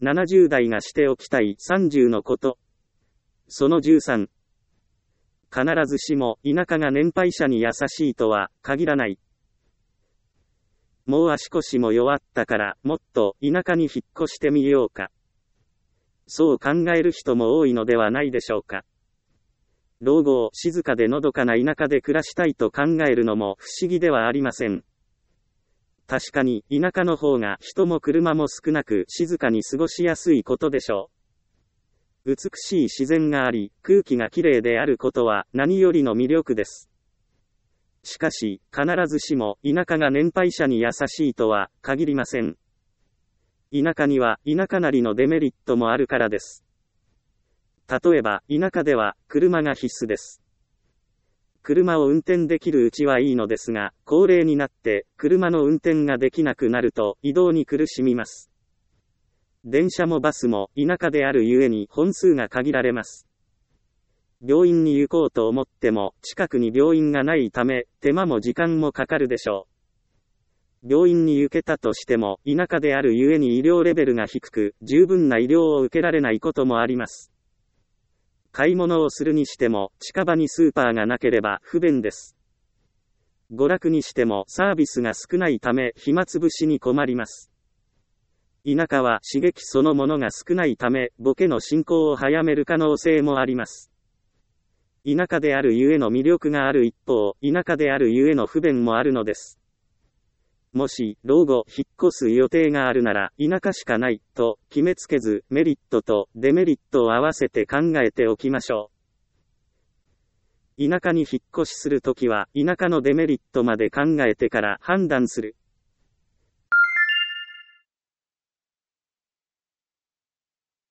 70代がしておきたい30のこと。その13。必ずしも田舎が年配者に優しいとは限らない。もう足腰も弱ったからもっと田舎に引っ越してみようか。そう考える人も多いのではないでしょうか。老後、静かでのどかな田舎で暮らしたいと考えるのも不思議ではありません。確かに田舎の方が人も車も少なく静かに過ごしやすいことでしょう。美しい自然があり、空気がきれいであることは何よりの魅力です。しかし、必ずしも田舎が年配者に優しいとは限りません。田舎には田舎なりのデメリットもあるからです。例えば、田舎では車が必須です。車を運転できるうちはいいのですが、高齢になって車の運転ができなくなると移動に苦しみます。電車もバスも田舎であるゆえに本数が限られます。病院に行こうと思っても近くに病院がないため手間も時間もかかるでしょう。病院に行けたとしても田舎であるゆえに医療レベルが低く十分な医療を受けられないこともあります。買い物をするにしても近場にスーパーがなければ不便です。娯楽にしてもサービスが少ないため暇つぶしに困ります。田舎は刺激そのものが少ないためボケの進行を早める可能性もあります。田舎であるゆえの魅力がある一方、田舎であるゆえの不便もあるのです。もし、老後、引っ越す予定があるなら、田舎しかない、と決めつけず、メリットとデメリットを合わせて考えておきましょう。田舎に引っ越しするときは、田舎のデメリットまで考えてから判断する。